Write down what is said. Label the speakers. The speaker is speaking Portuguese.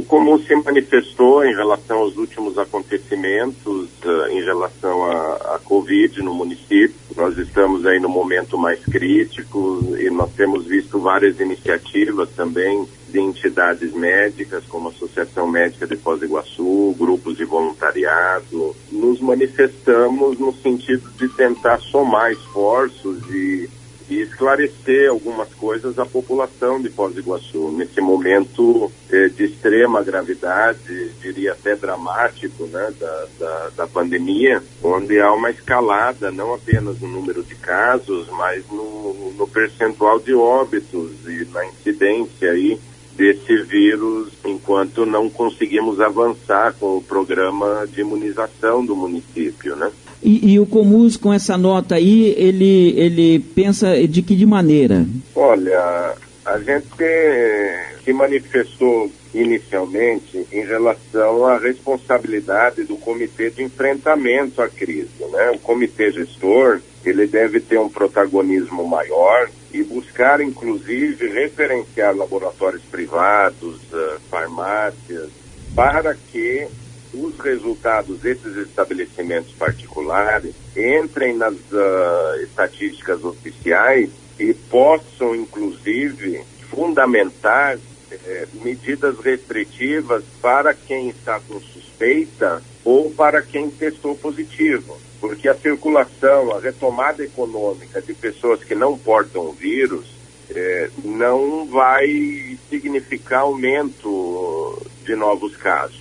Speaker 1: como se manifestou em relação aos últimos acontecimentos, em relação à Covid no município. Nós estamos aí no momento mais crítico e nós temos visto várias iniciativas também de entidades médicas, como a Associação Médica de Foz do Iguaçu, grupos de voluntariado. Nos manifestamos no sentido de tentar somar esforços e esclarecer algumas coisas à população de Foz do Iguaçu, nesse momento de extrema gravidade, diria até dramático, né, da pandemia, onde há uma escalada, não apenas no número de casos, mas no percentual de óbitos e na incidência aí desse vírus, enquanto não conseguimos avançar com o programa de imunização do município, né?
Speaker 2: E o Comus, com essa nota aí, ele pensa de que maneira?
Speaker 1: Olha, a gente se manifestou inicialmente em relação à responsabilidade do comitê de enfrentamento à crise, né? O comitê gestor, ele deve ter um protagonismo maior e buscar, inclusive, referenciar laboratórios privados, farmácias, para que os resultados desses estabelecimentos particulares entrem nas estatísticas oficiais e possam, inclusive, fundamentar medidas restritivas para quem está com suspeita ou para quem testou positivo. Porque a circulação, a retomada econômica de pessoas que não portam o vírus não vai significar aumento de novos casos.